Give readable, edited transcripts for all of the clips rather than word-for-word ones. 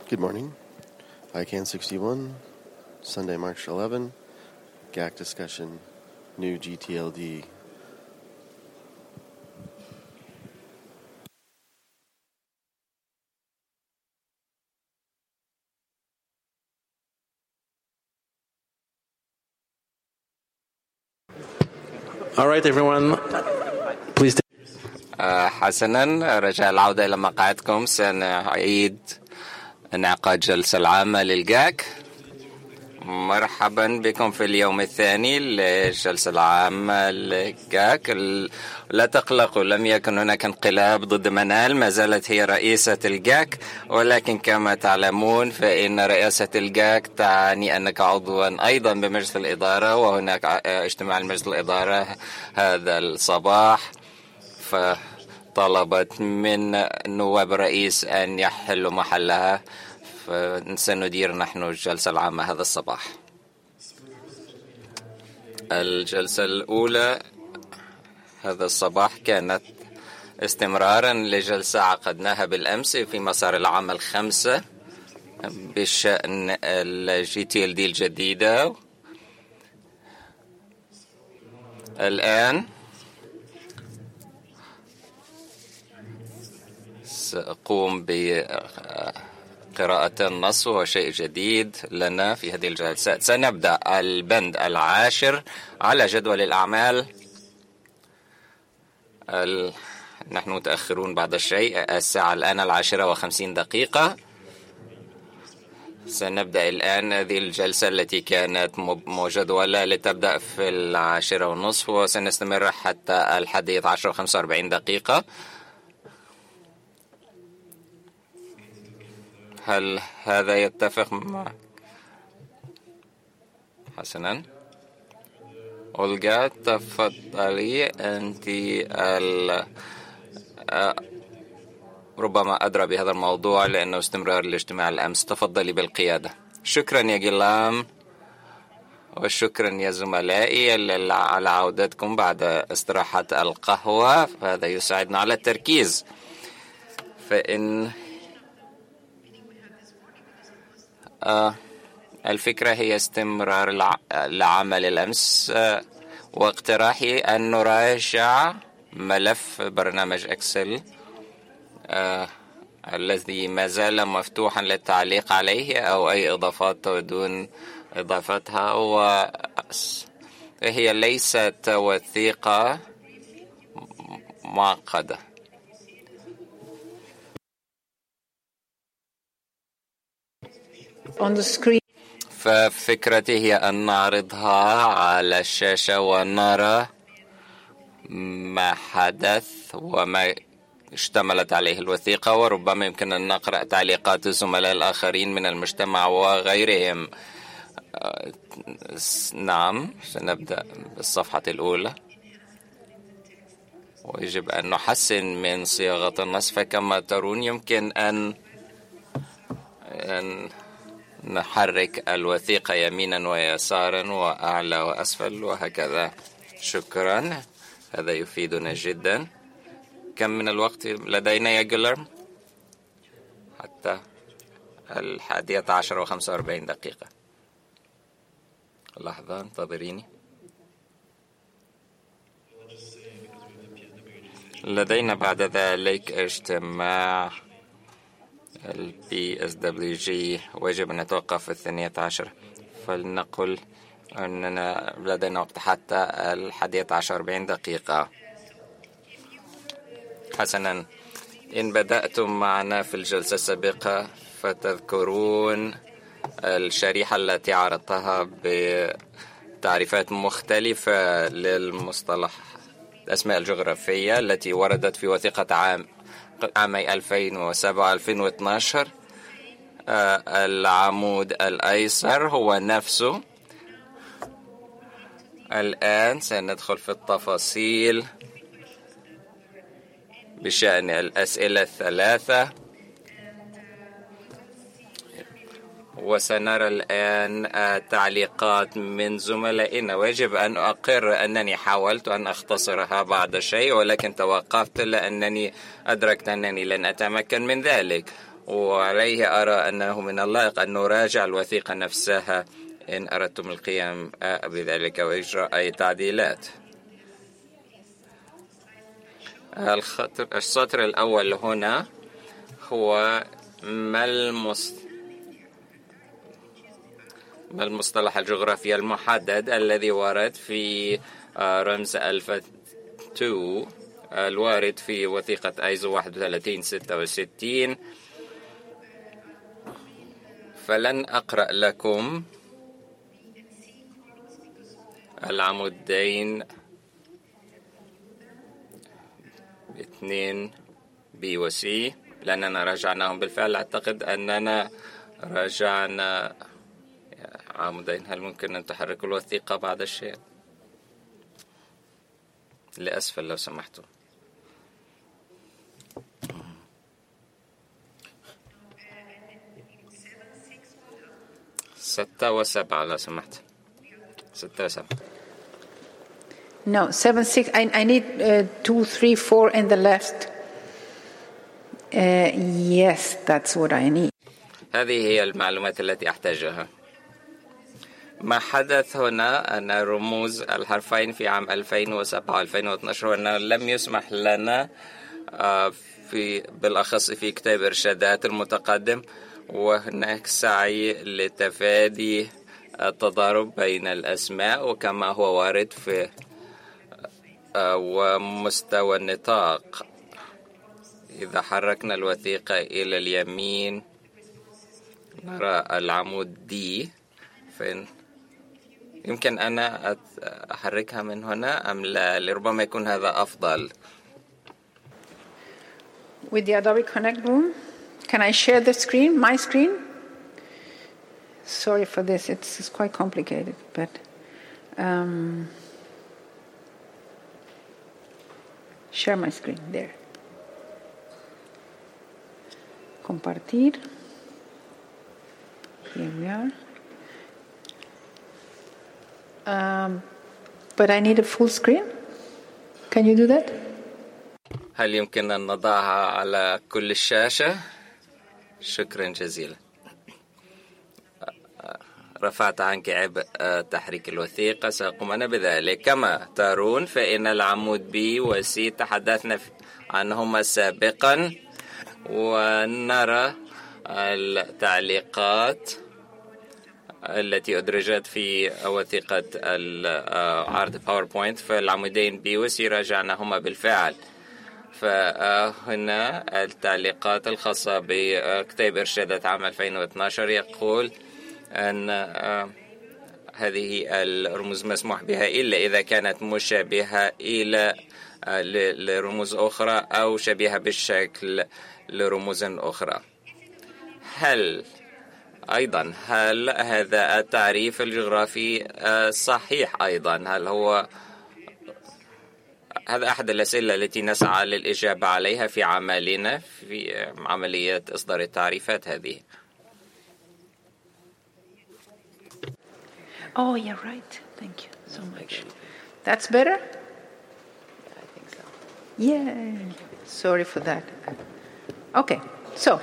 Good morning. ICANN 61, Sunday, March 11, GAC discussion, new GTLD. All right, everyone, please. حسنا، رجاء العودة إلى مقاعدكم. سنعيد انعقاد جلسة العامة للجاك. مرحبا بكم في اليوم الثاني للجلسة العامة للجاك. لا تقلقوا، لم يكن هناك انقلاب ضد منال، ما زالت هي رئيسة الجاك، ولكن كما تعلمون فإن رئاسة الجاك تعني أنك عضوا أيضا بمجلس الإدارة، وهناك اجتماع لمجلس الإدارة هذا الصباح، فطلبت من نواب الرئيس أن يحلوا محلها، فسندير نحن الجلسة العامة هذا الصباح. الجلسة الأولى هذا الصباح كانت استمرارا لجلسة عقدناها بالأمس في مسار العمل 5 بشأن GTLD الجديدة. الآن سأقوم بقراءة النص، وهو شيء جديد لنا في هذه الجلسات. سنبدأ البند 10 على جدول الأعمال. نحن متأخرون بعض الشيء، الساعة الآن 10:50. سنبدأ الآن هذه الجلسة التي كانت مجدولة لتبدأ في 10:30، وسنستمر حتى 11:45. هل هذا يتفق معك؟ حسنا، أولغا تفضلي، أنت ربما أدرى بهذا الموضوع لأنه استمرار لاجتماع الأمس. تفضلي بالقيادة. شكرا يا جيلام، وشكرا يا زملائي على عودتكم بعد استراحة القهوة، فهذا يساعدنا على التركيز. فإن الفكرة هي استمرار العمل الأمس، واقتراحي أن نراجع ملف برنامج إكسل الذي ما زال مفتوحا للتعليق عليه أو أي إضافات تودون إضافتها. وهي ليست وثيقة معقدة. ففكرتي هي أن نعرضها على الشاشة ونرى ما حدث وما اشتملت عليه الوثيقة، وربما يمكن أن نقرأ تعليقات الزملاء الآخرين من المجتمع وغيرهم. نعم، سنبدأ بالصفحة الأولى، ويجب أن نحسن من صياغة النص. فكما ترون يمكن أن نحرك الوثيقة يمينا ويسارا وأعلى وأسفل وهكذا. شكرا، هذا يفيدنا جدا. كم من الوقت لدينا يا جيلرم؟ حتى 11:45. لحظة، انتظريني. لدينا بعد ذلك اجتماع PSWG، ويجب أن نتوقف في 12، فلنقل أننا لدينا وقت حتى 11:40. حسنا، إن بدأتم معنا في الجلسة السابقة فتذكرون الشريحة التي عرضتها بتعريفات مختلفة للمصطلح الأسماء الجغرافية التي وردت في وثيقة عامي 2007 2012. العمود الأيسر هو نفسه. الآن سندخل في التفاصيل بشأن الأسئلة 3، وسنرى الآن تعليقات من زملائنا. ويجب أن أقر أنني حاولت أن أختصرها بعض الشيء، ولكن توقفت لأنني أدركت أنني لن أتمكن من ذلك. وعليه أرى أنه من اللائق أن نراجع الوثيقة نفسها إن أردتم القيام بذلك وإجراء أي تعديلات. السطر الأول هنا هو ما المصطلح الجغرافي المحدد الذي ورد في رمز ألفا 2 الوارد في وثيقة ايزو 3166. فلن أقرأ لكم العمودين 2 B و C لأننا راجعناهم بالفعل. أعتقد أننا راجعنا عمودين. هل ممكن أن تحركوا الوثيقة بعد الشيء لأسفل لو سمحتوا؟ 6 و7 لو سمحت. 6 و7. No, 7, 6. I need 2, 3, 4 in the left. Yes, that's what I need. هذه هي المعلومات التي أحتاجها. ما حدث هنا أن رموز الحرفين في عام 2007 و 2012 وأنه لم يسمح لنا بالأخص في كتاب إرشادات المتقدم، وهناك سعي لتفادي التضارب بين الأسماء وكما هو وارد في ومستوى النطاق. إذا حركنا الوثيقة إلى اليمين نرى العمود دي. فين يمكن أنا أحركها من هنا أم لا؟ لربما يكون هذا أفضل. With the Adobe Connect room, can I share the screen, my screen? Sorry for this, it's quite complicated, but share my screen there. Compartir. Here we are. But I need a full screen. Can you do that? هل يمكن أن نضعها على كل الشاشة؟ شكرا جزيلا. رفعت عنك عبء تحريك الوثيقة، سأقوم أنا بذلك. كما ترون فإن العمود B و C تحدثنا عنهما سابقا، ونرى التعليقات التي أدرجت في وثيقة عرض باوربوينت. فالعمودين B و C راجعناهما بالفعل. فهنا التعليقات الخاصة بكتاب إرشادات عام 2012 يقول أن هذه الرموز مسموح بها إلا إذا كانت مشابهة إلى لرموز أخرى أو شبيهة بالشكل لرموز أخرى. هل هذا التعريف الجغرافي صحيح أيضا؟ هل هو هذا أحد الأسئلة التي نسعى للإجابة عليها في عملنا في عملية إصدار التعريفات هذه. Oh, you're right. Thank you so much. That's better? I think so. Yeah. Sorry for that. Okay. So.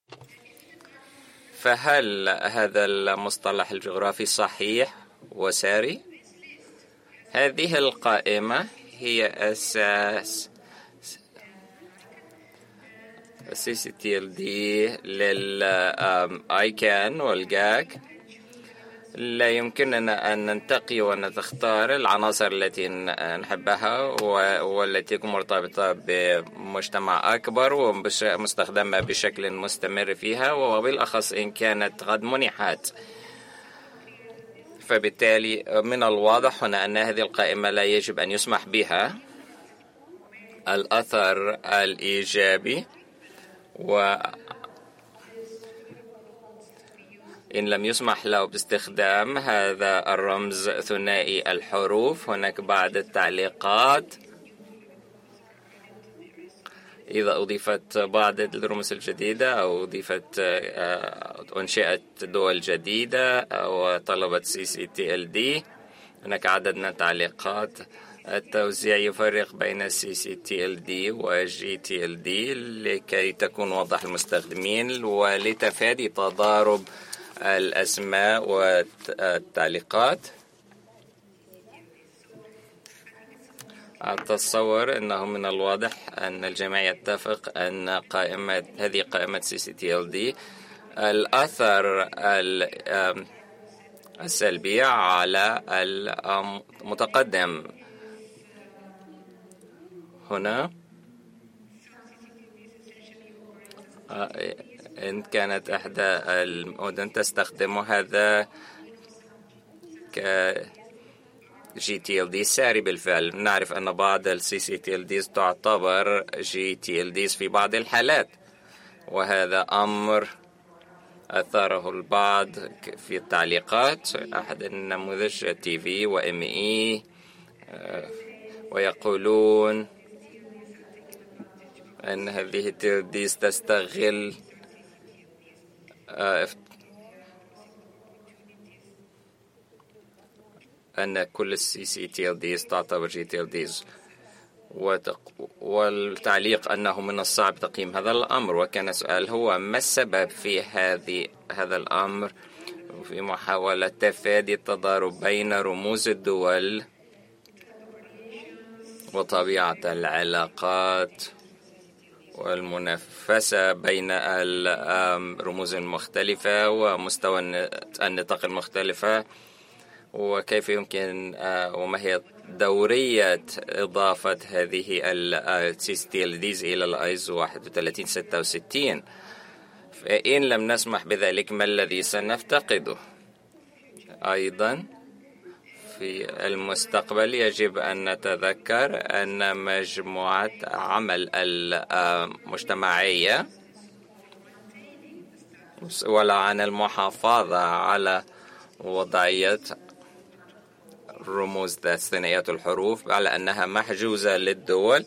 فهل هذا المصطلح الجغرافي صحيح وساري؟ هذه القائمة هي أساس CCTLD للآيكان والجاك. لا يمكننا أن ننتقي ونختار العناصر التي نحبها والتي تكون مرتبطة بمجتمع أكبر ومستخدمة بشكل مستمر فيها، وبالأخص إن كانت قد منحت. فبالتالي من الواضح هنا أن هذه القائمة لا يجب أن يسمح بها. الأثر الإيجابي، إن لم يسمح له باستخدام هذا الرمز ثنائي الحروف هناك بعض التعليقات. إذا أضيفت بعض الرموز الجديدة أو أضيفت أنشئت دول جديدة أو طلبت CCTLD، هناك عدد من التعليقات التوزيع يفرق بين CCTLD و GTLD لكي تكون واضح المستخدمين ولتفادي تضارب الأسماء والتعليقات. أتصور أنه من الواضح أن الجميع يتفق أن هذه قائمة CCTLD الأثر السلبي على المتقدم. هنا إن كانت إحدى المدن تستخدم هذا ك GTLD ساري بالفعل. نعرف أن بعض ال CCTLDs تعتبر GTLDs في بعض الحالات، وهذا أمر أثاره البعض في التعليقات. أحد النموذج TV و ME ويقولون أن هذه TLDs تستغل أن كل CCTLDs تعتبر GTLDs، والتعليق أنه من الصعب تقييم هذا الأمر. وكان السؤال هو ما السبب في هذا الأمر في محاولة تفادي التضارب بين رموز الدول وطبيعة العلاقات والمنافسة بين الرموز المختلفة ومستوى النطاق المختلفة، وكيف يمكن وما هي دورية إضافة هذه CCTLDs إلى الآيزو 3166. فإن لم نسمح بذلك ما الذي سنفتقده؟ أيضا في المستقبل يجب أن نتذكر أن مجموعة عمل المجتمعية ولا عن المحافظة على وضعية رموز ثنائيات الحروف على أنها محجوزة للدول.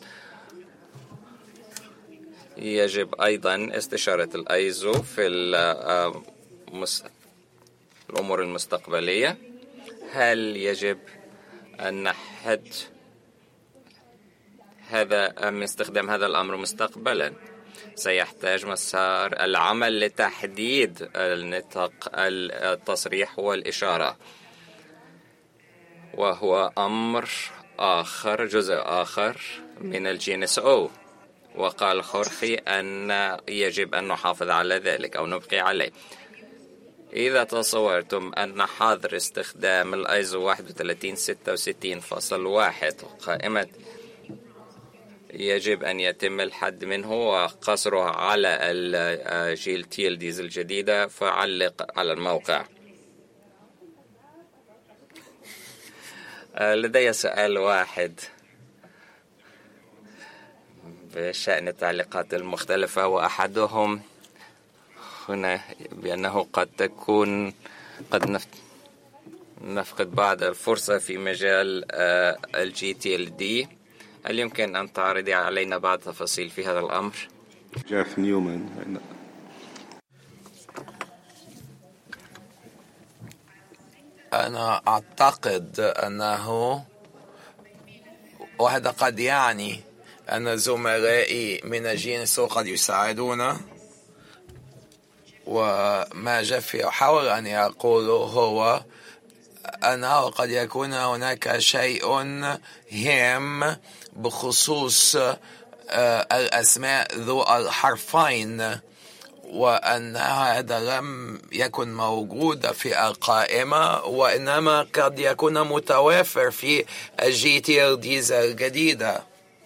يجب أيضا استشارة الآيزو في الأمور المستقبلية. هل يجب أن نحد من استخدام هذا الأمر مستقبلا؟ سيحتاج مسار العمل لتحديد النطاق التصريح والإشارة، وهو أمر آخر، جزء آخر من GNSO. وقال خورخي أن يجب أن نحافظ على ذلك أو نبقي عليه. إذا تصورتم أن حظر استخدام الآيزو 3166.1 قائمة يجب أن يتم الحد منه وقصره على الجيل TLDs الجديدة، فعلق على الموقع. لدي سؤال واحد بشأن التعليقات المختلفة، وأحدهم هنا بأنه قد نفقد بعض الفرصة في مجال GTLD. هل يمكن أن تعرضي علينا بعض تفاصيل في هذا الأمر؟ جيف نيومان. أنا أعتقد أنه وهذا قد يعني أن زملائي من الجينسو قد يساعدونا، وما جيف يحاول أن يقوله هو أنه قد يكون هناك شيء هام بخصوص الأسماء ذو الحرفين، وأن هذا لم يكن موجود في القائمة، وإنما قد يكون متوافر في GTLDs الجديدة.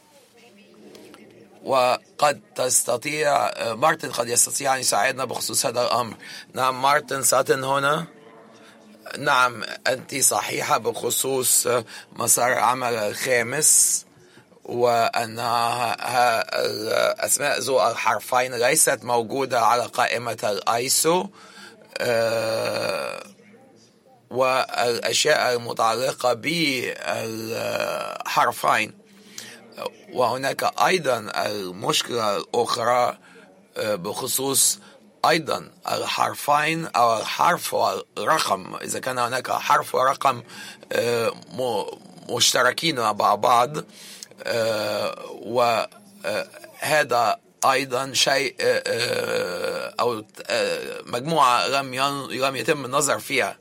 وقد تستطيع مارتن قد يستطيع أن يساعدنا بخصوص هذا الأمر. نعم مارتن ساتن هنا. نعم أنت صحيحة بخصوص مسار العمل الخامس، وأنها الأسماء ذو الحرفين ليست موجودة على قائمة الآيسو، والأشياء المتعلقة بالحرفين. وهناك أيضا المشكلة الأخرى بخصوص أيضا الحرفين أو الحرف والرقم. إذا كان هناك حرف ورقم مشتركين مع بعض، وهذا أيضا شيء أو مجموعة لم يتم النظر فيها.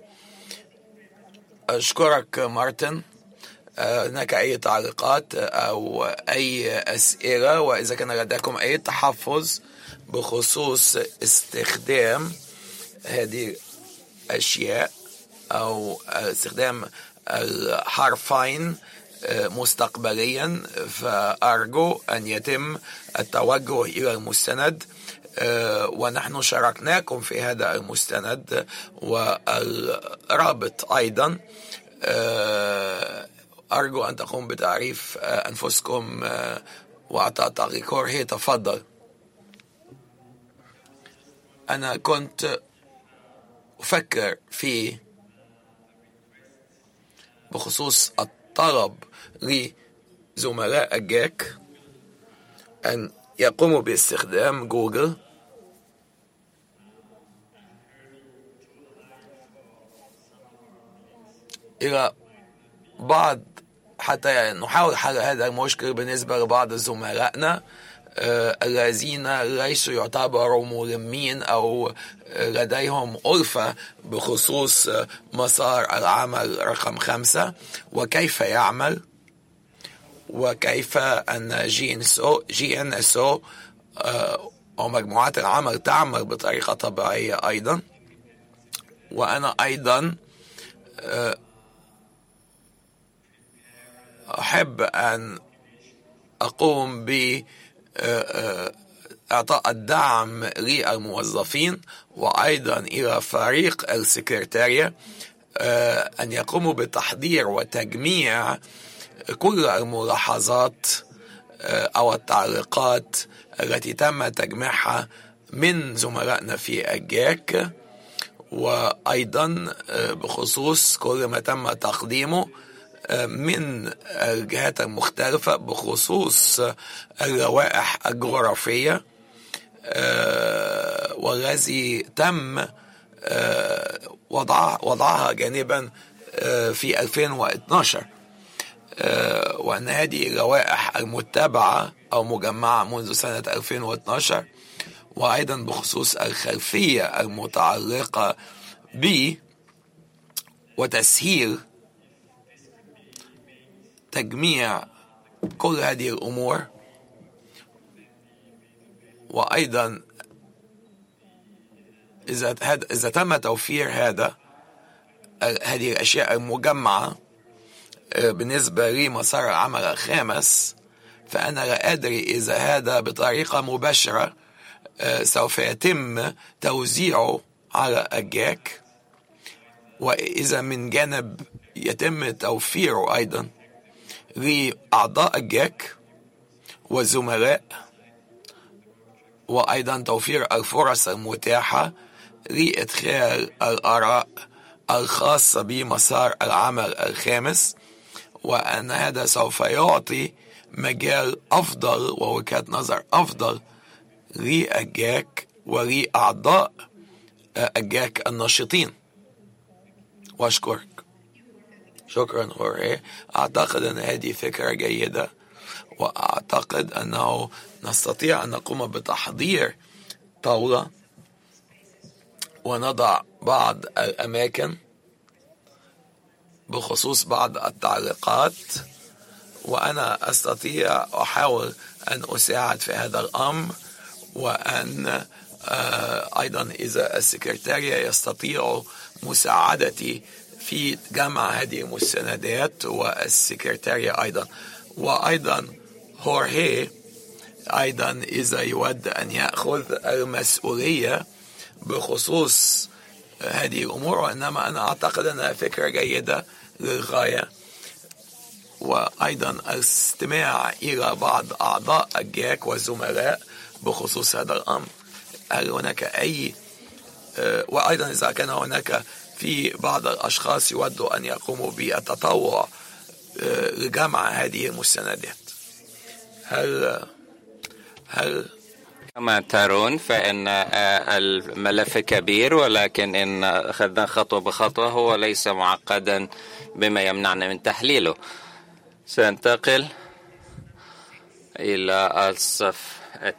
أشكرك مارتن. هناك أي تعليقات أو أي أسئلة؟ وإذا كان لديكم أي تحفظ بخصوص استخدام هذه الأشياء أو استخدام الحرفين مستقبليا، فأرجو أن يتم التوجه إلى المستند، ونحن شاركناكم في هذا المستند والرابط أيضا. أرجو أن تقوم بتعريف أنفسكم وأعطاء تعليق. هي تفضل. أنا كنت أفكر في بخصوص الطلب لزملاء الجاك أن يقوموا باستخدام جوجل إلى بعض، حتى نحاول حل هذا المشكل بالنسبة لبعض زملائنا الذين ليسوا يعتبروا ملمين أو لديهم ألفة بخصوص مسار العمل رقم 5 وكيف يعمل، وكيف أن GNSO أو مجموعات العمل تعمل بطريقة طبيعية أيضا. وأنا أيضا أحب أن أقوم بإعطاء الدعم للموظفين وأيضا إلى فريق السكرتارية أن يقوموا بتحضير وتجميع كل الملاحظات أو التعليقات التي تم تجميعها من زملائنا في الجاك، وأيضا بخصوص كل ما تم تقديمه من الجهات المختلفة بخصوص اللوائح الجغرافية والذي تم وضعها جانبا في 2012، وأن هذه اللوائح المتبعة أو مجمعة منذ سنة 2012، وأيضا بخصوص الخلفية المتعلقة وتسهيل تجميع كل هذه الأمور، وأيضا إذا تم توفير هذه الأشياء المجمعة بالنسبة لمسار العمل الخامس، فأنا لا أدري إذا هذا بطريقة مباشرة سوف يتم توزيعه على الجاك، وإذا من جانب يتم توفيره أيضا لأعضاء الجاك والزملاء، وأيضا توفير الفرص المتاحة لإدخال الآراء الخاصة بمسار العمل الخامس، وأن هذا سوف يعطي مجال أفضل ووجهة نظر أفضل للجاك ولأعضاء الجاك النشطين. وأشكرك. شكرا هوري. أعتقد أن هذه فكرة جيدة، وأعتقد أنه نستطيع أن نقوم بتحضير طاولة ونضع بعض الأماكن بخصوص بعض التعليقات، وأنا أستطيع أحاول أن أساعد في هذا الأمر، وأن أيضا إذا السكرتارية يستطيع مساعدتي في جمع هذه المستندات، والسكرتارية أيضا، وأيضا هورهي أيضا إذا يود أن يأخذ المسؤولية بخصوص هذه الأمور، وإنما أنا أعتقد أنها فكرة جيدة للغاية. وأيضا الاستماع إلى بعض أعضاء الجاك والزملاء بخصوص هذا الأمر. هل هناك أي وأيضا إذا كان هناك في بعض الأشخاص يودوا أن يقوموا بالتطوع لجمع هذه المستندات. هل كما ترون فإن الملف كبير، ولكن إن أخذنا خطوة بخطوة هو ليس معقدا بما يمنعنا من تحليله. سننتقل إلى الصف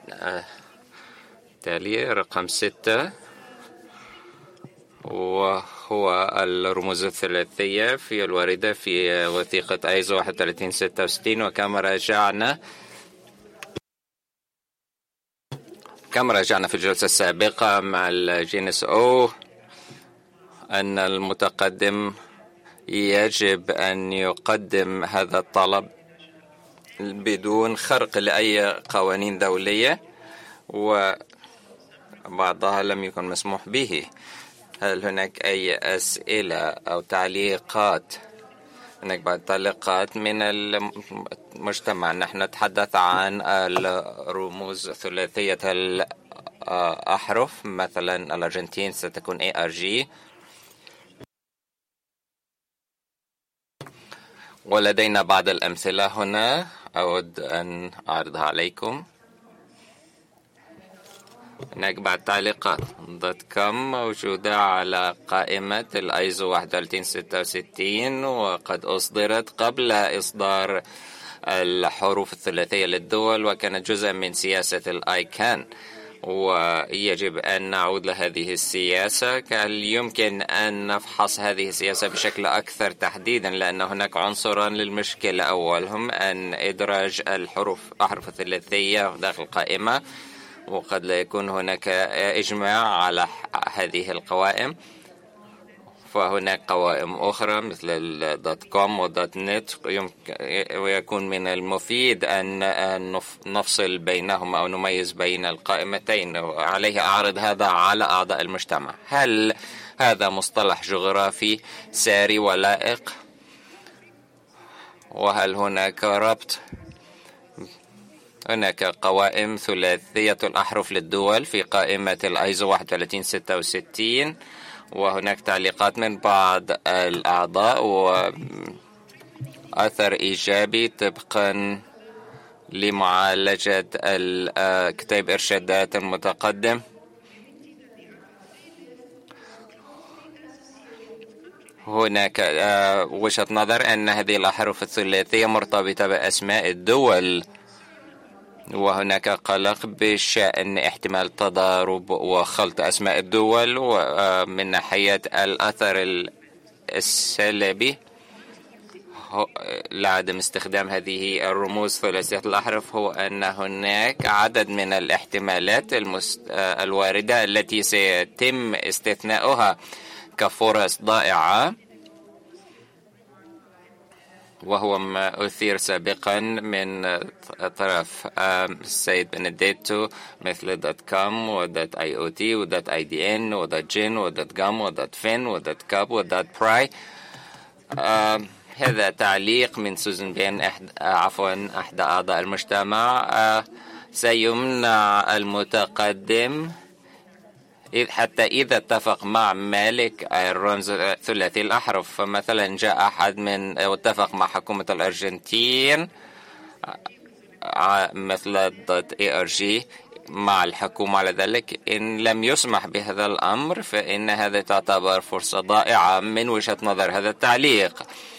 التالي رقم 6، وهو الرموز الثلاثية في الواردة في وثيقة ايزو 3166. وكما راجعنا في الجلسة السابقة مع الجينس او أن المتقدم يجب أن يقدم هذا الطلب بدون خرق لأي قوانين دولية، وبعضها لم يكن مسموح به. هل هناك أي أسئلة أو تعليقات؟ هناك بعض التعليقات من المجتمع. نحن نتحدث عن الرموز ثلاثية الأحرف، مثلا الأرجنتين ستكون ARG، ولدينا بعض الأمثلة هنا أود أن أعرضها عليكم. هناك بعض تعليقات. .com موجودة على قائمة الايزو 3166، وقد أصدرت قبل إصدار الحروف الثلاثية للدول، وكانت جزءا من سياسة الآيكان، ويجب أن نعود لهذه السياسة. هل يمكن أن نفحص هذه السياسة بشكل أكثر تحديدا، لأن هناك عنصران للمشكلة. أولهم أن إدراج أحرف الثلاثية داخل القائمة، وقد لا يكون هناك إجماع على هذه القوائم، فهناك قوائم أخرى مثل .com و .net، ويكون من المفيد أن نفصل بينهم أو نميز بين القائمتين، وعليه أعرض هذا على أعضاء المجتمع. هل هذا مصطلح جغرافي ساري ولائق؟ وهل هناك ربط؟ هناك قوائم ثلاثية الأحرف للدول في قائمة الايزو 3166، وهناك تعليقات من بعض الأعضاء وأثر إيجابي طبقا لمعالجة كتاب إرشادات المتقدم. هناك وجهة نظر أن هذه الأحرف الثلاثية مرتبطة بأسماء الدول، وهناك قلق بشأن احتمال تضارب وخلط أسماء الدول. ومن ناحية الأثر السلبي لعدم استخدام هذه الرموز ثلاثية الأحرف هو أن هناك عدد من الاحتمالات الواردة التي سيتم استثناؤها كفرص ضائعة، وهو ما أثير سابقا من طرف السيد بنديتو، مثل .com و .iot و .idn و .gin و .gum و .fin و .cub و .pry. هذا تعليق من سوزن بين أحد أعضاء المجتمع. سيمنع المتقدم حتى إذا اتفق مع مالك الرمز ثلاثي الأحرف. فمثلا جاء أحد واتفق مع حكومة الأرجنتين مثل .arg مع الحكومة على ذلك، إن لم يسمح بهذا الأمر فإن هذا تعتبر فرصة ضائعة من وجهة نظر هذا التعليق.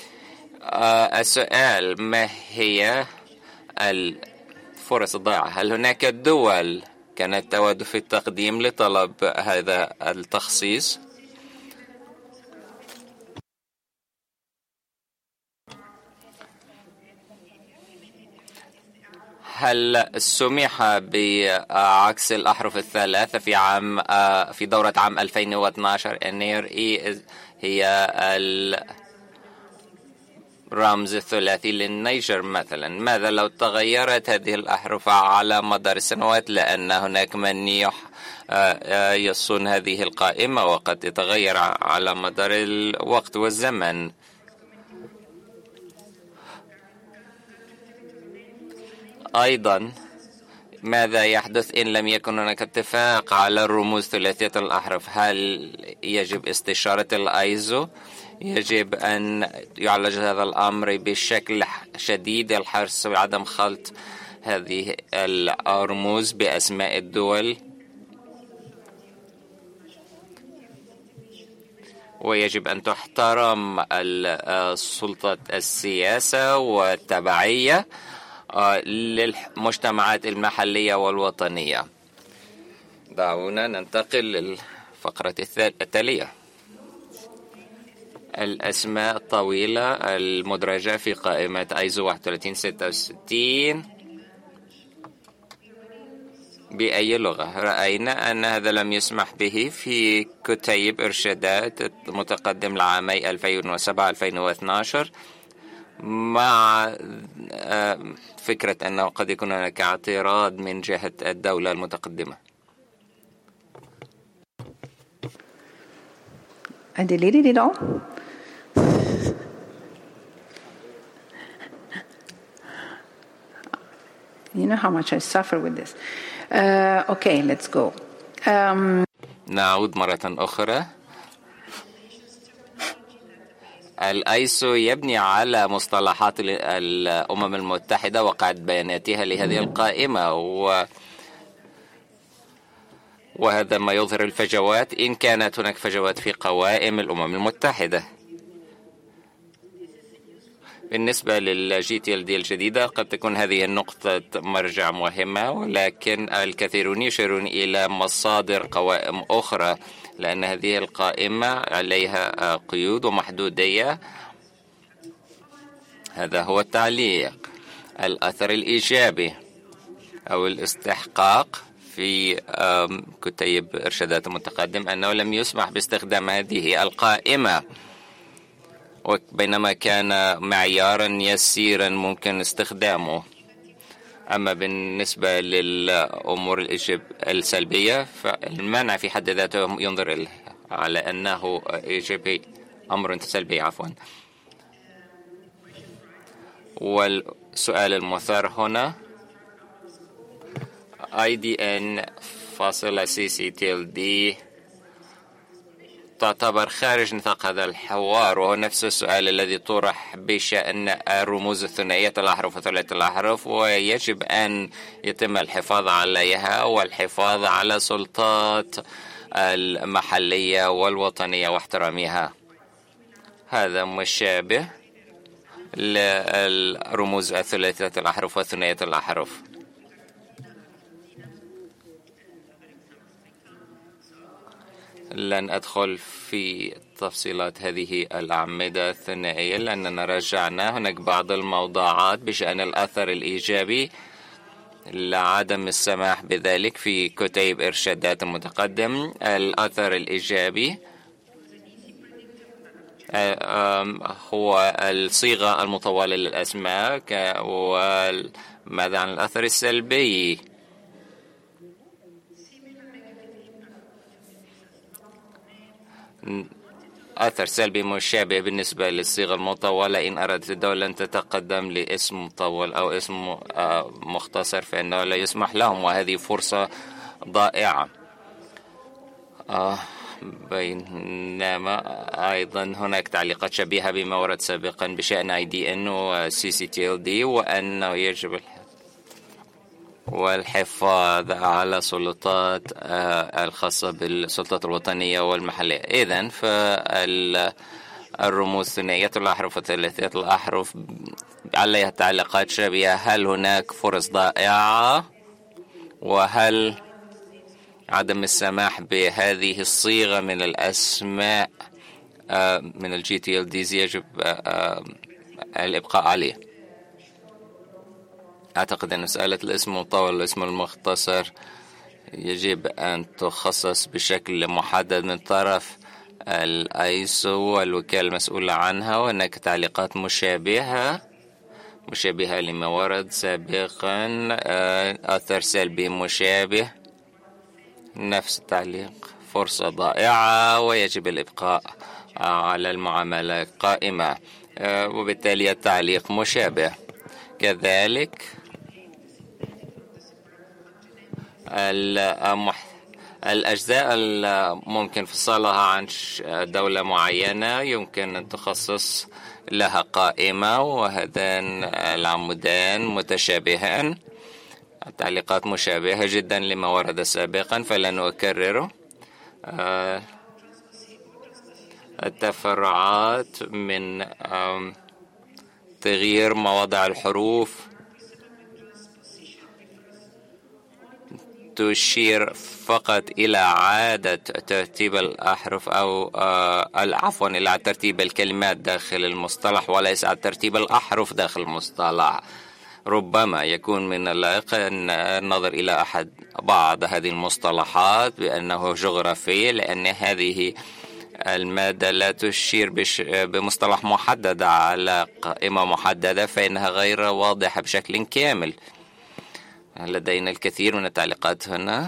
السؤال: ما هي الفرص الضائعة؟ هل هناك دول كانت تود في التقديم لطلب هذا التخصيص؟ هل سمح بعكس الأحرف الثلاثة في دورة عام 2012 NRE هي الرمز الثلاثي للنيجر مثلا؟ ماذا لو تغيرت هذه الأحرف على مدار السنوات، لأن هناك من يصون هذه القائمة وقد يتغير على مدار الوقت والزمن؟ أيضا ماذا يحدث إن لم يكن هناك اتفاق على الرموز ثلاثية الأحرف؟ هل يجب استشارة الأيزو؟ يجب أن يعالج هذا الأمر بشكل شديد الحرص وعدم خلط هذه الرموز بأسماء الدول. ويجب أن تحترم السلطة السياسة والتبعية للمجتمعات المحلية والوطنية. دعونا ننتقل للفقرة التالية. الأسماء الطويلة المدرجة في قائمة ايزو 3166 بأي لغة. رأينا أن هذا لم يسمح به في كتيب إرشادات المتقدم لعامي 2007-2012 مع فكرة أنه قد يكون هناك اعتراض من جهة الدولة المتقدمة. I deleted it all. You know how much I suffer with this. Okay, let's go. نعود مرة أخرى. الأيسو يبني على مصطلحات الأمم المتحدة وقعت بياناتها لهذه القائمة، وهذا ما يظهر الفجوات إن كانت هناك فجوات في قوائم الأمم المتحدة. بالنسبة للGTLD الجديدة قد تكون هذه النقطة مرجع مهمة، ولكن الكثيرون يشيرون إلى مصادر قوائم أخرى لأن هذه القائمة عليها قيود ومحدودية. هذا هو التعليق. الأثر الإيجابي أو الاستحقاق في كتيب إرشادات المتقدم أنه لم يسمح باستخدام هذه القائمة، بينما كان معيارا يسيرا ممكن استخدامه. أما بالنسبة للأمور السلبية فالمنع في حد ذاته ينظر على أنه إيجابي، أمر سلبي عفوا. والسؤال المثار هنا IDN-CCTLD تعتبر خارج نطاق هذا الحوار، وهو نفس السؤال الذي طرح بشأن الرموز الثنائية الأحرف وثلاثية الأحرف، ويجب أن يتم الحفاظ عليها والحفاظ على سلطات المحلية والوطنية واحترامها. هذا مشابه للرموز الثلاثية الأحرف وثنائية الأحرف. لن أدخل في تفصيلات هذه الأعمدة الثنائية لأننا رجعنا. هناك بعض الموضوعات بشأن الأثر الإيجابي لعدم السماح بذلك في كتيب إرشادات المتقدم. الأثر الإيجابي هو الصيغة المطولة للأسماء. وماذا عن الأثر السلبي؟ أثر سلبي مشابه بالنسبة للصيغة المطولة. إن أردت الدولة أن تتقدم لاسم مطول أو اسم مختصر فإنه لا يسمح لهم، وهذه فرصة ضائعة. بينما أيضا هناك تعليقات شبيهة بما ورد سابقا بشأن IDN و CCTLD، وأنه يجب والحفاظ على سلطات الخاصة بالسلطات الوطنية والمحلية. إذن فالرموز ثنائية الأحرف وثلاثية الأحرف عليها تعليقات شبيهة. هل هناك فرص ضائعة؟ وهل عدم السماح بهذه الصيغة من الأسماء من الGTLDs يجب الإبقاء عليه؟ أعتقد أن مسألة الاسم المطول والاسم المختصر يجب أن تخصص بشكل محدد من طرف الأيسو والوكالة المسؤولة عنها، وهناك تعليقات مشابهة لما ورد سابقا. أثر سلبي مشابه، نفس التعليق، فرصة ضائعة ويجب الإبقاء على المعاملة قائمة، وبالتالي التعليق مشابه. كذلك الأجزاء الممكن فصلها عن دولة معينة يمكن أن تخصص لها قائمة، وهذان العمودان متشابهان. التعليقات مشابهة جدا لما ورد سابقا فلن أكرره. التفرعات من تغيير مواضع الحروف تشير فقط إلى إعادة ترتيب الأحرف أو عفوا إلى ترتيب الكلمات داخل المصطلح وليس على ترتيب الأحرف داخل المصطلح. ربما يكون من اللائق النظر إلى بعض هذه المصطلحات بأنه جغرافي، لأن هذه المادة لا تشير بمصطلح محدد على قائمة محددة، فإنها غير واضحة بشكل كامل. لدينا الكثير من التعليقات هنا.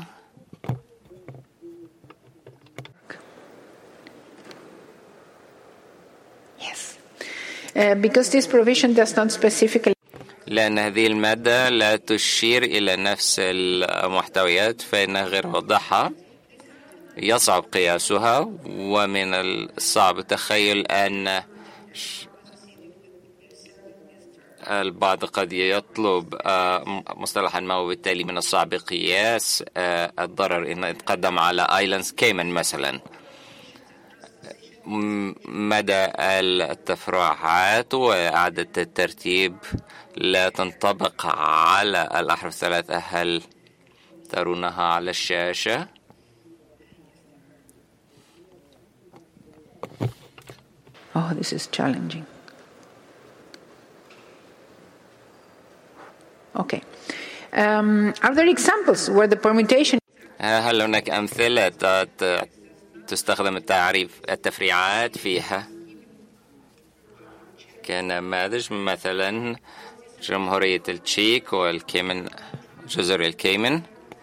Yes. Because this provision does not specifically لأن هذه المادة لا تشير إلى نفس المحتويات فإنها غير واضحة، يصعب قياسها، ومن الصعب تخيل أن البعض قد يطلب مصطلحا ما، وبالتالي من الصعب قياس الضرر إن يتقدم على آيلاندز كيمن مثلا. مدى التفرعات وإعادة الترتيب لا تنطبق على الأحرف الثلاثة. هل ترونها على الشاشة؟ Oh, this is challenging. Okay. Are there examples where the permutation هل هناك أمثلة تستخدم التفريعات فيها كنماذج؟ مثلا جمهورية التشيك والكيمن، جزر الكيمن.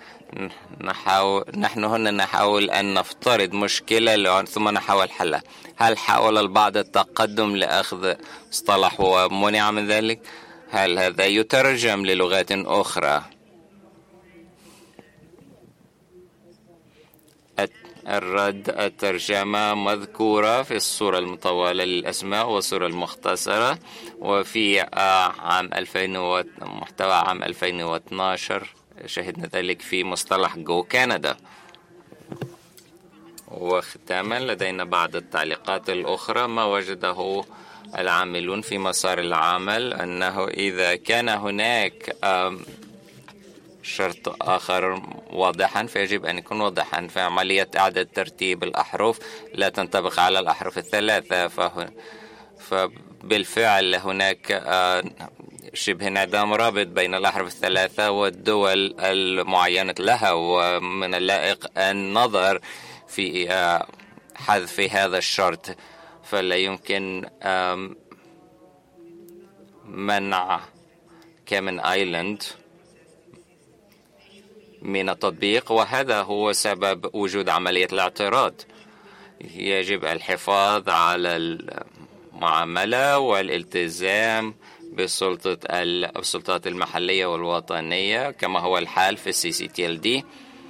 نحن هنا نحاول أن نفترض مشكلة ثم نحاول حلها. هل حاول البعض التقدم لأخذ مصطلح ومنع من ذلك؟ هل هذا يترجم للغات أخرى؟ الترجمة مذكورة في الصورة المطولة للأسماء والصورة المختصرة، وفي محتوى عام 2012 شهدنا ذلك في مصطلح جو كندا. وختاما لدينا بعض التعليقات الأخرى. ما وجده العاملون في مسار العمل أنه إذا كان هناك شرط آخر واضحا فيجب أن يكون واضحا، فعملية إعادة ترتيب الأحرف لا تنطبق على الأحرف الثلاثة. فبالفعل هناك شبه انعدام رابط بين الأحرف الثلاثة والدول المعينة لها، ومن اللائق النظر في حذف هذا الشرط. فلا يمكن منع كامن آيلاند من التطبيق، وهذا هو سبب وجود عملية الاعتراض. يجب الحفاظ على المعاملة والالتزام بالسلطات المحلية والوطنية كما هو الحال في CCTLD.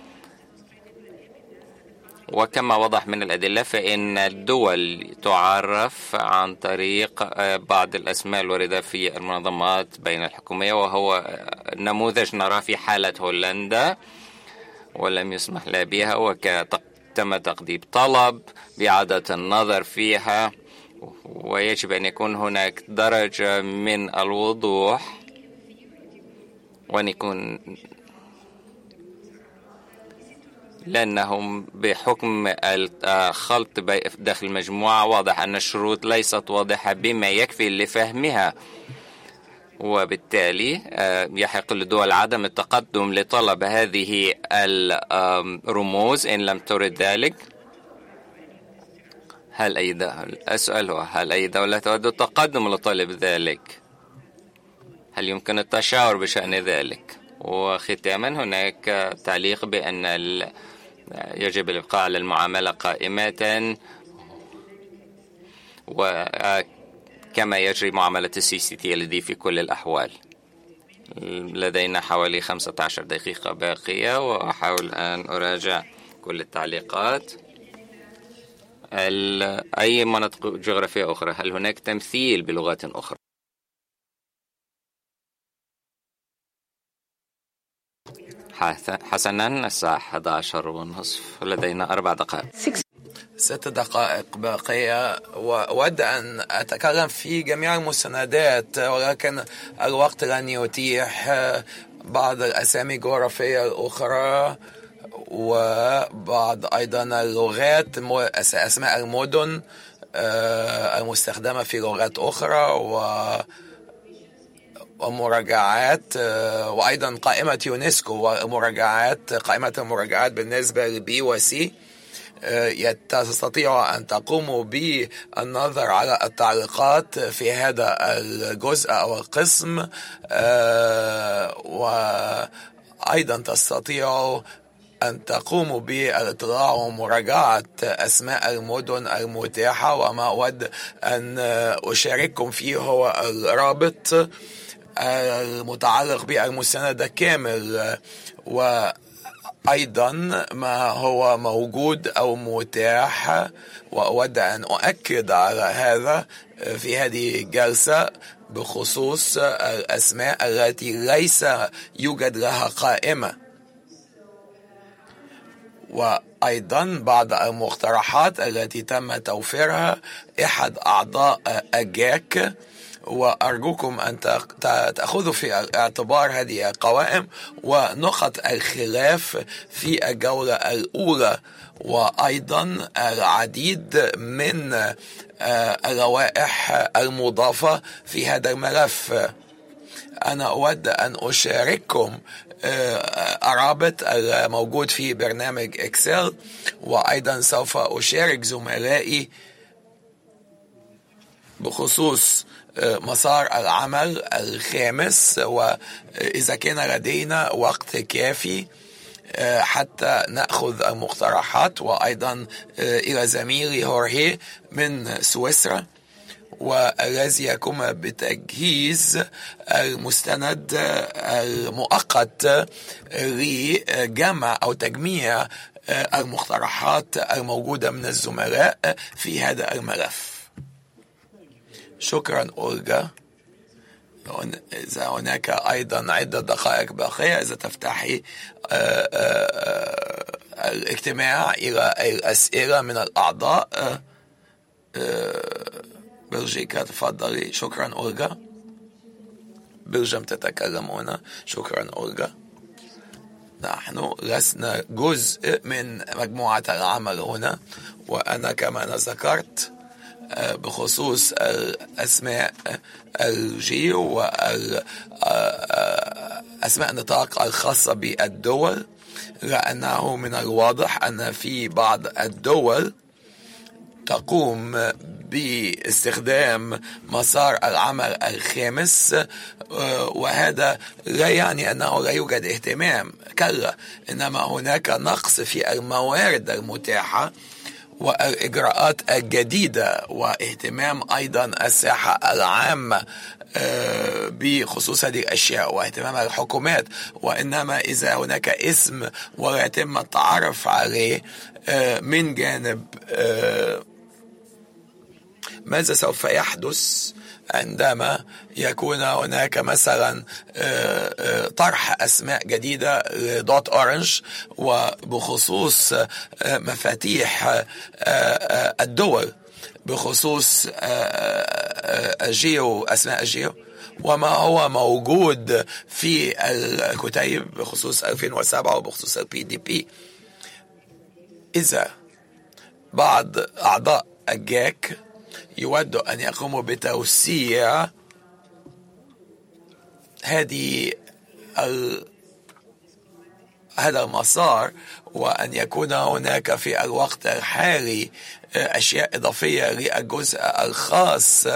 وكما وضح من الأدلة فإن الدول تعرف عن طريق بعض الأسماء الواردة في المنظمات بين الحكومية، وهو نموذج نرى في حالة هولندا ولم يسمح لها بها، وتم تقديم طلب بإعادة النظر فيها. ويجب أن يكون هناك درجة من الوضوح، وأن يكون لأنهم بحكم الخلط داخل المجموعة واضح أن الشروط ليست واضحة بما يكفي لفهمها، وبالتالي يحق للدول عدم التقدم لطلب هذه الرموز إن لم ترد ذلك. السؤال هو هل أي دولة تود التقدم لطلب ذلك؟ هل يمكن التشاور بشأن ذلك؟ وختاما هناك تعليق بأن يجب الإبقاء على المعاملة قائمة، وكما يجري معاملة CCTLD في كل الأحوال. لدينا حوالي 15 دقيقة باقية، وأحاول أن أراجع كل التعليقات. أي مناطق جغرافية أخرى؟ هل هناك تمثيل بلغات أخرى؟ حسنا، الساعة 11:30، لدينا 4 دقائق. 6 دقائق باقية، وأود أن أتكلم في جميع المستندات، ولكن الوقت لن يتيح بعض الأسامي الجغرافية الأخرى وبعض أيضا اللغات، أسماء المدن المستخدمة في لغات أخرى ومراجعات، وأيضا قائمة يونسكو ومراجعات، قائمة المراجعات بالنسبة لبي وسي. تستطيعوا أن تقوموا بالنظر على التعليقات في هذا الجزء أو القسم، وأيضا تستطيعوا أن تقوموا بالاطلاع ومراجعة أسماء المدن المتاحة. وما أود أن أشارككم فيه هو الرابط المتعلق بالمستند الكامل، وأيضا ما هو موجود أو متاح. وأود أن أؤكد على هذا في هذه الجلسة بخصوص الأسماء التي ليس يوجد لها قائمة، وأيضا بعض المقترحات التي تم توفيرها أحد أعضاء الجاك. وأرجوكم أن تأخذوا في الاعتبار هذه القوائم ونقط الخلاف في الجولة الأولى، وأيضا العديد من اللوائح المضافة في هذا الملف. أنا أود أن أشارككم الرابط الموجود في برنامج إكسل، وأيضا سوف أشارك زملائي بخصوص مسار العمل الخامس، وإذا كان لدينا وقت كافي حتى نأخذ المقترحات. وأيضا إلى زميلي هورهي من سويسرا، والذي يقوم بتجهيز المستند المؤقت لجمع أو تجميع المقترحات الموجودة من الزملاء في هذا الملف. شكرا أولغا. إذا هناك أيضا عدة دقائق باقية، إذا تفتحي الاجتماع إلى الأسئلة من الأعضاء. بلجيكا تفضلي. شكرا أولغا. بلجم تتكلم هنا. شكرا أولغا. نحن لسنا جزء من مجموعة العمل هنا، وأنا كما ذكرت بخصوص الأسماء الجيو وأسماء النطاق الخاصة بالدول، لأنه من الواضح أن في بعض الدول تقوم باستخدام مسار العمل الخامس، وهذا لا يعني أنه لا يوجد اهتمام، كلا، إنما هناك نقص في الموارد المتاحة والإجراءات الجديدة، واهتمام أيضا الساحة العامة بخصوص هذه الأشياء، واهتمام الحكومات. وإنما إذا هناك اسم ولا يتم التعرف عليه من جانب، ماذا سوف يحدث عندما يكون هناك مثلا طرح أسماء جديدة لدوت أورنج وبخصوص مفاتيح الدول، بخصوص الجيو، أسماء الجيو، وما هو موجود في الكتيب بخصوص 2007 وبخصوص البي دي بي. إذا بعض أعضاء الجاك يودوا أن يقوموا بتوسيع هذا المسار، وأن يكون هناك في الوقت الحالي أشياء إضافية للجزء الخاص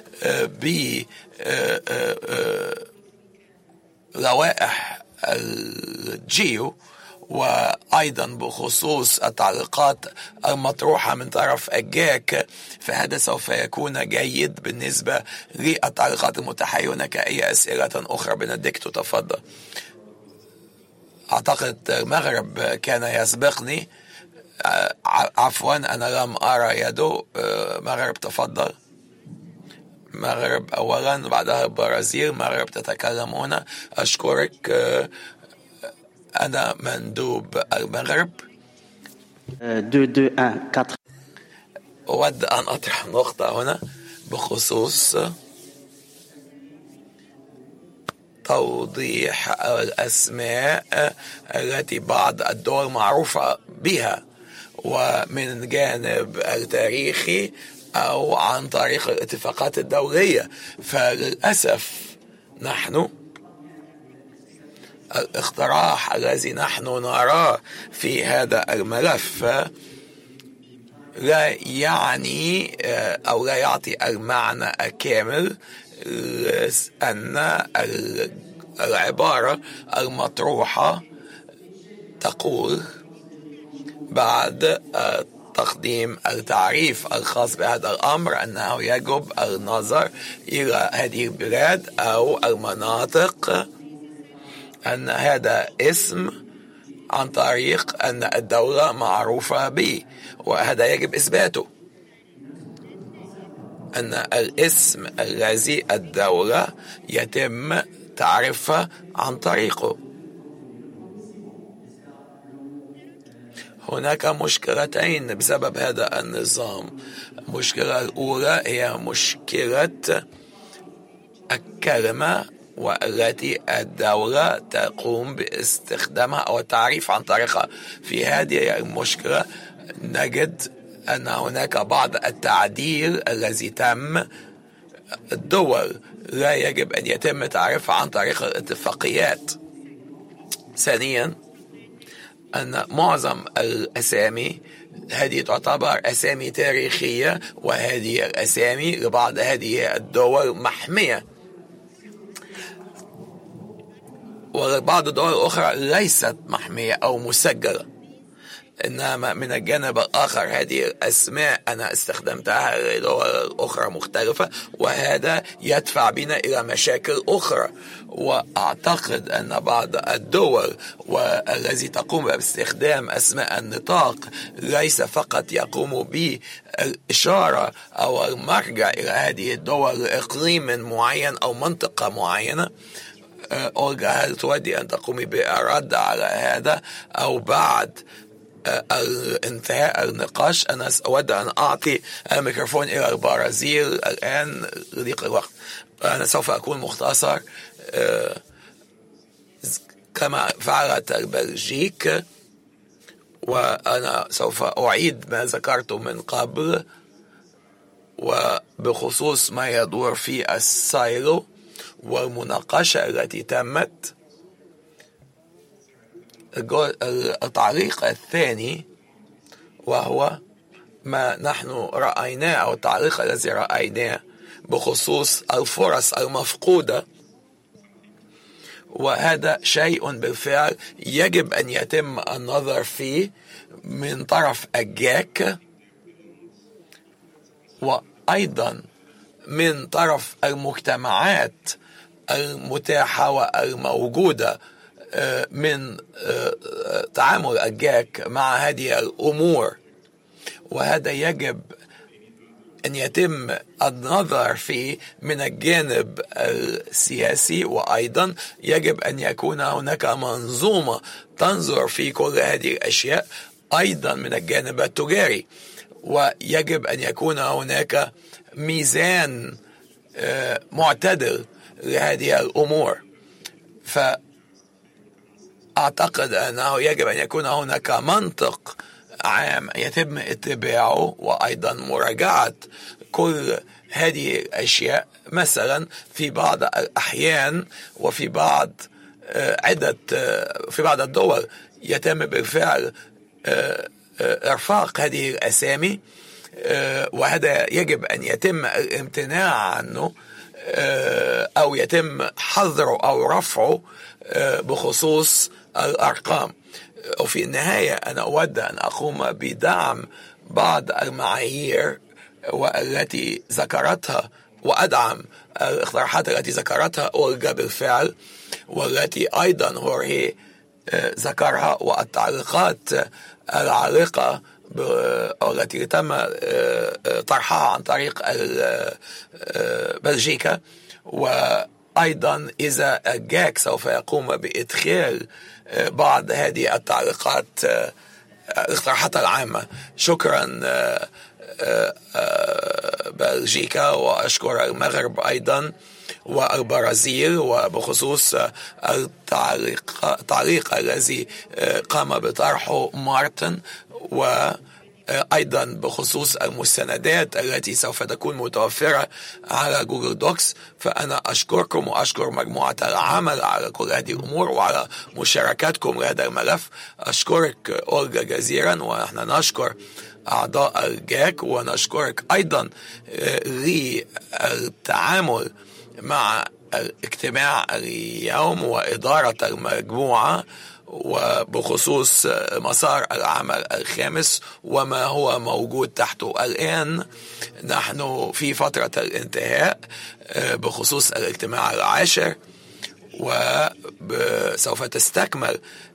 بلوائح الجيو، وأيضا بخصوص التعليقات المطروحة من طرف الجاك، فهذا سوف يكون جيد بالنسبة للتعليقات المتاحة. هناك أي أسئلة أخرى؟ بنديكتو تفضل. أعتقد المغرب كان يسبقني، عفوا أنا لم أرى يده. مغرب تفضل. مغرب أولا، بعدها البرازيل. مغرب تتكلم هنا. أشكرك. أنا مندوب المغرب. أود أن أطرح نقطة هنا بخصوص توضيح الأسماء التي بعض الدول معروفة بها، ومن الجانب التاريخي أو عن طريق الاتفاقات الدولية. فللأسف نحن الاقتراح الذي نحن نراه في هذا الملف لا يعني أو لا يعطي المعنى الكامل أن العبارة المطروحة تقول بعد تقديم التعريف الخاص بهذا الأمر أنه يجب النظر إلى هذه البلاد أو المناطق أن هذا اسم عن طريق أن الدولة معروفة به، وهذا يجب إثباته أن الاسم الذي الدولة يتم تعرفها عن طريقه. هناك مشكلتين بسبب هذا النظام. المشكلة الأولى هي مشكلة الكلمة والتي الدولة تقوم باستخدامها أو التعريف عن طريقها. في هذه المشكلة نجد أن هناك بعض التعديل الذي تم. الدول لا يجب أن يتم تعريفها عن طريق الاتفاقيات. ثانيا أن معظم الأسامي هذه تعتبر أسامي تاريخية، وهذه الأسامي لبعض هذه الدول محمية، وبعض الدول الأخرى ليست محمية أو مسجلة. إنما من الجانب الآخر هذه الأسماء أنا استخدمتها لدول أخرى مختلفة، وهذا يدفع بنا إلى مشاكل أخرى. وأعتقد أن بعض الدول والذي تقوم باستخدام أسماء النطاق ليس فقط يقوم بالإشارة أو المرجع إلى هذه الدول لإقليم معين أو منطقة معينة. أولجا، هل تودي أن تقومي بالرد على هذا أو بعد انتهاء النقاش؟ أنا أود أن أعطي الميكروفون إلى البرازيل الآن لضيق الوقت. أنا سوف أكون مختصر كما فعلت البلجيك، وأنا سوف أعيد ما ذكرته من قبل وبخصوص ما يدور في السايلو والمناقشة التي تمت. التعليق الثاني وهو ما نحن رأيناه أو التعليق الذي رأيناه بخصوص الفرص المفقودة، وهذا شيء بالفعل يجب أن يتم النظر فيه من طرف الجاك وأيضا من طرف المجتمعات المتاحة والموجودة من تعامل الجاك مع هذه الأمور. وهذا يجب أن يتم النظر فيه من الجانب السياسي، وأيضا يجب أن يكون هناك منظومة تنظر في كل هذه الأشياء أيضا من الجانب التجاري، ويجب أن يكون هناك ميزان معتدل لهذه الأمور. فأعتقد أنه يجب أن يكون هناك منطق عام يتم اتباعه، وأيضا مراجعة كل هذه الأشياء. مثلا في بعض الأحيان وفي بعض في بعض الدول يتم بالفعل إرفاق هذه الأسامي، وهذا يجب أن يتم الامتناع عنه أو يتم حظره أو رفعه بخصوص الأرقام. وفي النهاية أنا أود أن أقوم بدعم بعض المعايير والتي ذكرتها، وأدعم الاقتراحات التي ذكرتها أولجا بالفعل، والتي أيضا هورهي ذكرها، والتعليقات العالقة التي تم طرحها عن طريق بلجيكا. وأيضا إذا الجاك سوف يقوم بإدخال بعض هذه التعليقات الاقتراحات العامة. شكرا بلجيكا، وأشكر المغرب أيضا والبرازيل، وبخصوص التعليق الذي قام بطرحه مارتن، وأيضا بخصوص المستندات التي سوف تكون متوفرة على جوجل دوكس. فأنا أشكركم وأشكر مجموعة العمل على كل هذه الأمور وعلى مشاركاتكم لهذا الملف. أشكرك أولجا جزيلا، ونحن نشكر أعضاء الجاك، ونشكرك أيضا للتعامل مع الاجتماع اليوم وإدارة المجموعة، وبخصوص مسار العمل الخامس وما هو موجود تحته الآن. نحن في فترة الانتهاء بخصوص الاجتماع العاشر، وسوف تستكمل